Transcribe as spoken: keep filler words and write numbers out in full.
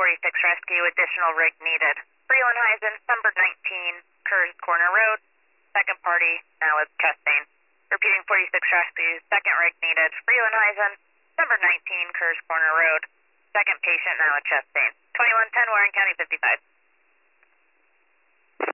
forty-six rescue, additional rig needed. Freelandheisen, number nineteen, Kerrs Corner Road. Second party, now with chest pain. Repeating forty-six rescue, second rig needed. Freelandheisen, number nineteen, Kerrs Corner Road. Second patient, now with chest pain. twenty-one ten, Warren County fifty-five.